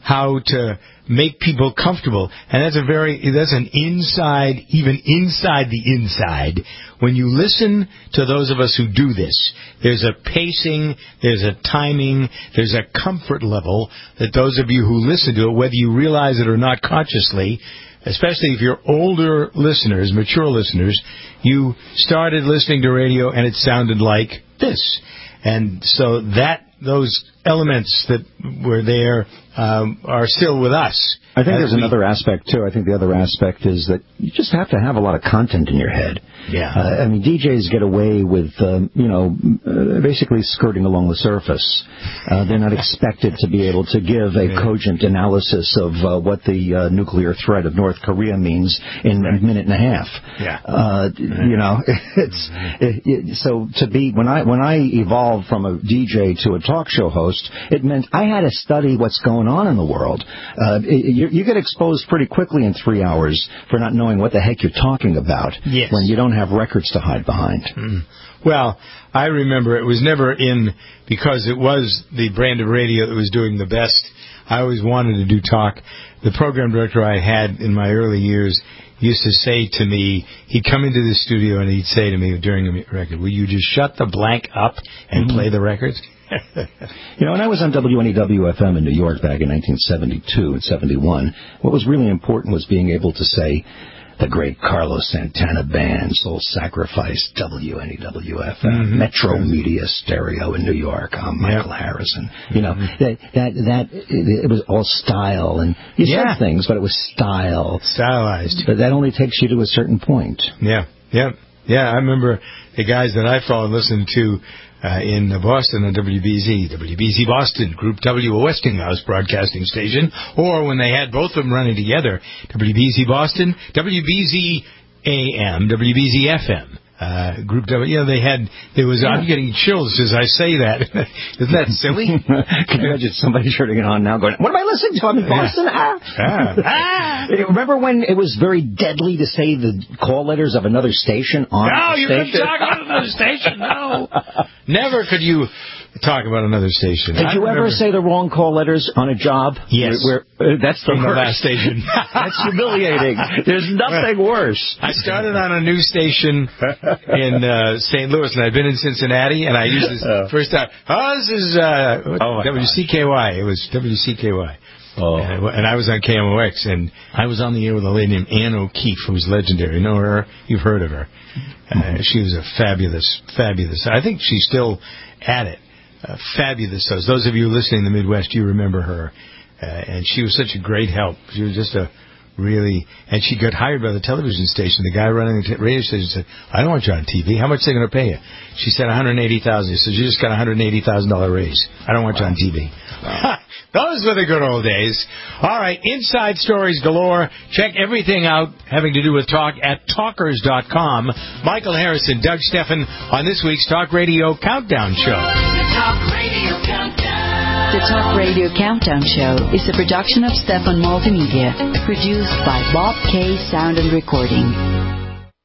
how to make people comfortable. And that's a very, that's an inside, even inside the inside. When you listen to those of us who do this, there's a pacing, there's a timing, there's a comfort level that those of you who listen to it, whether you realize it or not consciously, especially if you're older listeners, mature listeners, you started listening to radio and it sounded like this. And so that, those elements that were there um, are still with us. I think there's we, another aspect, too. I think the other aspect is that you just have to have a lot of content in your head. Yeah. Uh, I mean, D Js get away with, um, you know, uh, basically skirting along the surface. Uh, they're not expected to be able to give a yeah. cogent analysis of uh, what the uh, nuclear threat of North Korea means in right. a minute and a half. Yeah. Uh, you know, it's it, it, so to be when I when I evolved from a D J to a talk show host, it meant I had to study what's going on in the world. Uh, it, you, you get exposed pretty quickly in three hours for not knowing what the heck you're talking about. Yes. When you don't have records to hide behind. Mm. Well, I remember it was never in, because it was the brand of radio that was doing the best. I always wanted to do talk. The program director I had in my early years used to say to me, he'd come into the studio and he'd say to me during a record, will you just shut the blank up and mm-hmm. play the records? You know, when I was on W N E W F M in New York back in nineteen seventy-two and seventy-one, what was really important was being able to say, the great Carlos Santana Band, Soul Sacrifice, W N E W F M, mm-hmm. Metro Media Stereo in New York, um, Michael yep. Harrison. You know, mm-hmm. that, that, that, it, it was all style, and you yeah. said things, but it was style. Stylized. But that only takes you to a certain point. Yeah, yeah, yeah. I remember the guys that I followed and listened to Uh, in Boston on W B Z, W B Z Boston, Group W, a Westinghouse broadcasting station, or when they had both of them running together, W B Z Boston, W B Z A M, W B Z F M. Uh, Group W, you know, they had, there was, yeah. I'm getting chills as I say that. Isn't that silly? Can you imagine somebody turning it on now going, what am I listening to? I'm in Boston. Ah. Ah. Ah. Remember when it was very deadly to say the call letters of another station on no, the you station? couldn't talk about another station, no. Never could you talk about another station. Did I you remember... ever say the wrong call letters on a job? Yes. Where, where, uh, that's the From worst. the last station. That's humiliating. There's nothing worse. I started on a news station in uh, Saint Louis, and I'd been in Cincinnati, and I used this oh. first time. Oh, this is uh, oh W C K Y. It was W C K Y. Oh. And, I, and I was on K M O X, and I was on the air with a lady named Ann O'Keefe, who's legendary. You know her? You've heard of her. Uh, she was a fabulous, fabulous. I think she's still at it. Uh, fabulous host. Those of you listening in the Midwest, you remember her. Uh, and she was such a great help. She was just a really... And she got hired by the television station. The guy running the t- radio station said, I don't want you on T V. How much are they going to pay you? She said one hundred eighty thousand dollars. He said, you just got a one hundred eighty thousand dollars raise. I don't want wow. you on T V. Wow. Those were the good old days. All right, inside stories galore. Check everything out having to do with talk at talkers dot com. Michael Harrison, Doug Steffen on this week's Talk Radio Countdown Show. The Talk Radio Countdown. The Talk Radio Countdown Show is a production of Steffen Multimedia, produced by Bob K. Sound and Recording.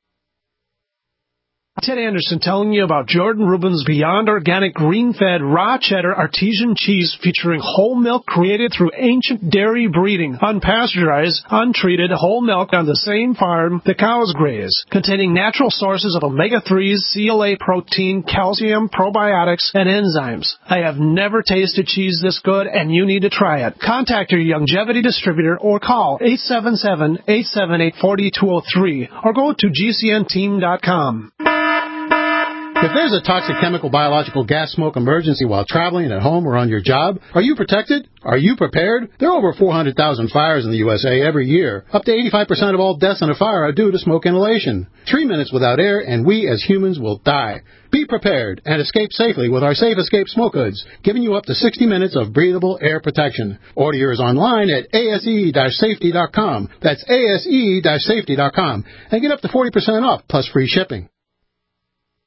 Ted Anderson telling you about Jordan Rubin's Beyond Organic Green-Fed Raw Cheddar Artesian Cheese featuring whole milk created through ancient dairy breeding, unpasteurized, untreated whole milk on the same farm the cows graze, containing natural sources of omega threes, C L A protein, calcium, probiotics, and enzymes. I have never tasted cheese this good, and you need to try it. Contact your Longevity distributor or call eight seven seven, eight seven eight, four two zero three or go to G C N team dot com. If there's a toxic chemical, biological, gas smoke emergency while traveling at home or on your job, are you protected? Are you prepared? There are over four hundred thousand fires in the U S A every year. Up to eighty-five percent of all deaths in a fire are due to smoke inhalation. Three minutes without air and we as humans will die. Be prepared and escape safely with our Safe Escape Smoke Hoods, giving you up to sixty minutes of breathable air protection. Order yours online at A S E safety dot com. That's A S E safety dot com. And get up to forty percent off plus free shipping.